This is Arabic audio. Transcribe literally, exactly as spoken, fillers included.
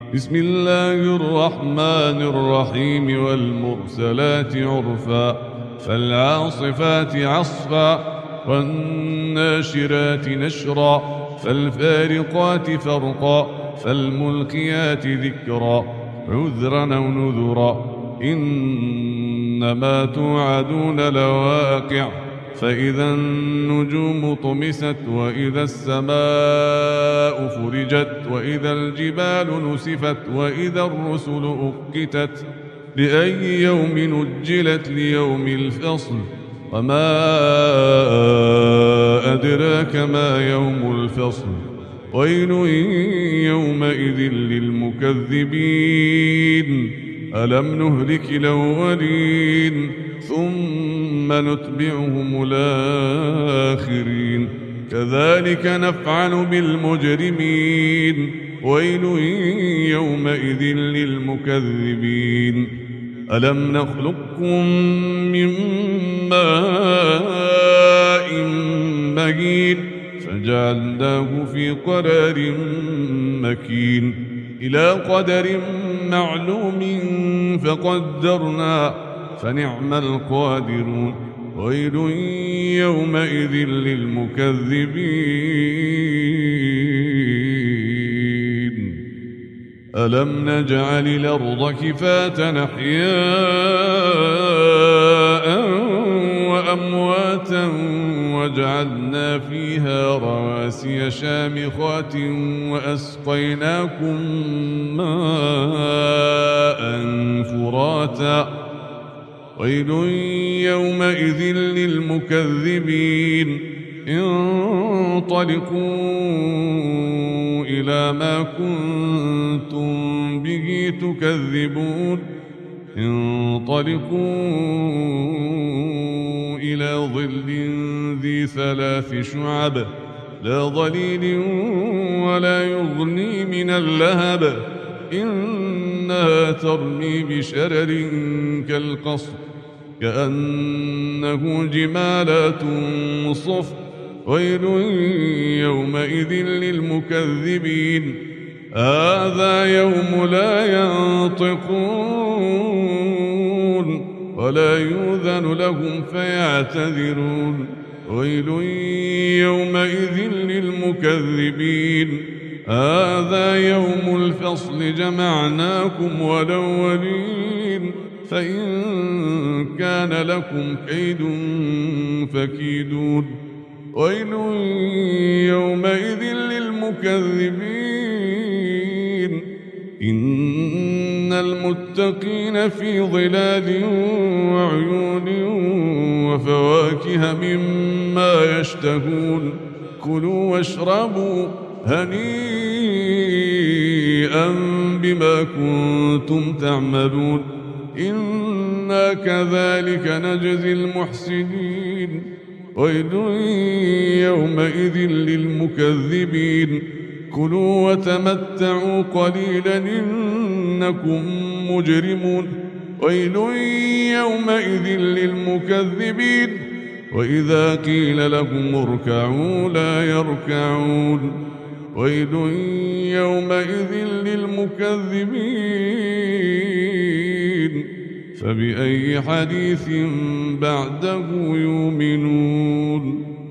بسم الله الرحمن الرحيم والمرسلات عرفا فالعاصفات عصفا والناشرات نشرا فالفارقات فرقا فالملقيات ذكرا عذرا أو نذرا إنما توعدون لواقع فإذا النجوم طمست وإذا السماء فرجت وإذا الجبال نسفت وإذا الرسل أقتت لأي يوم نجلت ليوم الفصل وما أدراك ما يوم الفصل ويل يومئذ للمكذبين ألم نهلك الأولين ثم نتبعهم الآخرين كذلك نفعل بالمجرمين ويل يومئذ للمكذبين ألم نخلقكم من ماء مهين فجعلناه في قرار مكين إلى قدر معلوم فقدرنا فنعم القادرون ويل يومئذ للمكذبين ألم نجعل الأرض كفاة أحياء وأمواتا وجعلنا فيها رواسي شامخات وأسقيناكم ماء فراتا ويل يومئذ للمكذبين انطلقوا إلى ما كنتم به تكذبون انطلقوا إلى ظل ذي ثلاث شعب لا ظليل ولا يغني من اللهب إنها ترمي بشرر كالقصر كأنه جمالات صفر ويل يومئذ للمكذبين هذا يوم لا ينطقون ولا يؤذن لهم فيعتذرون ويل يومئذ للمكذبين هذا يوم الفصل جمعناكم والأولين فإن كان لكم كيد فكيدون ويل يومئذ للمكذبين إن المتقين في ظلال وعيون وفواكه مما يشتهون كلوا واشربوا هنيئا بما كنتم تعملون إنا كذلك نجزي المحسنين ويل يومئذ للمكذبين كلوا وتمتعوا قليلا إنكم مجرمون ويل يومئذ للمكذبين وإذا قيل لهم اركعوا لا يركعون ويل يومئذ للمكذبين فبأي حديث بعده يؤمنون